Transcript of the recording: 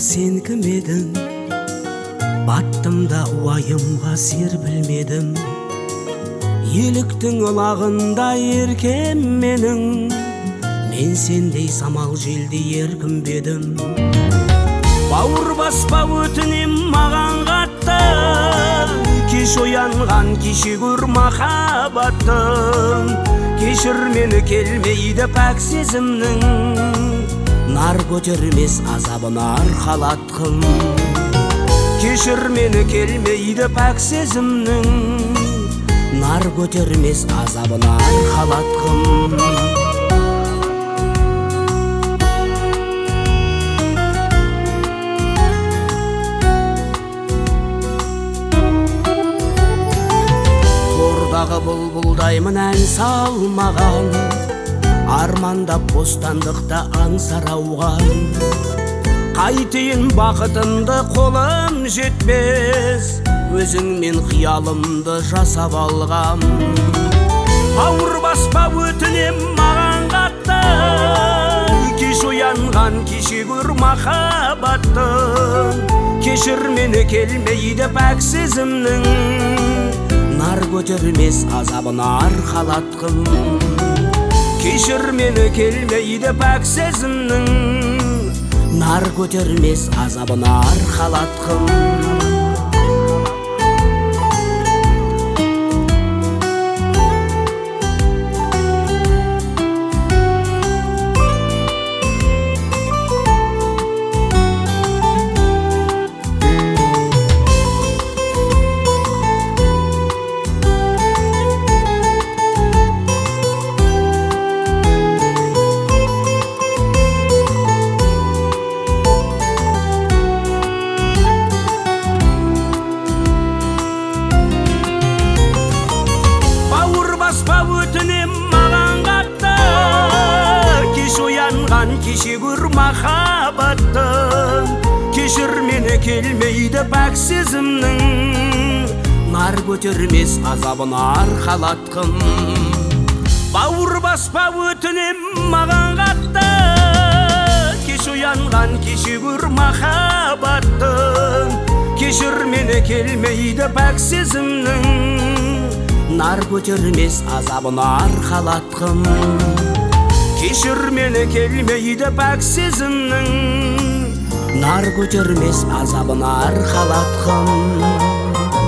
сен кім едің? Баттым да уайымға серпілмедім. Еліктің ылағында еркем менің, мен сендей самал желдей еркінбедім. Бауыр баспа өтінем маған қатты, кеш оянған кеше көр махаббаттым. Кешір мені келмейді пәк сезімнің, нар көтермес азабына арқалатқым. Кешір мені келмейді пәк сезімнің, нар көтермес азабына арқалатқым. Тордағы бұлбұлдаймын ән салмаған, армандап бостандықта аңсарауған. Қайтейін бақытымды қолым жетпес, өзіңмен қиялымды жасап алғам. Ауыр баспа өтінем маған қатты, кеш оянған кеше көр махаббаттым. Кешір мені келмейді пәк сезімнің, нар көтермес азабына арқалатқым. Кешір мені келмейді пәк сезімнің, нар көтермес азабына арқалатқым. Баспа өтінем маған қатты, кеш оянған кеше көр махаббаттым. Кешір мені келмейді пәк сезімнің, нар көтермес азабына арқалатқым. Бауыр баспа өтінем маған қатты, кеш оянған кеше көр махаббаттым. Кешір мені келмейді пәк сезімнің, нар көтермес азабына арқалатқым. Кешір мені келмейді пәк сезімнің, нар көтермес азабына арқалатқым.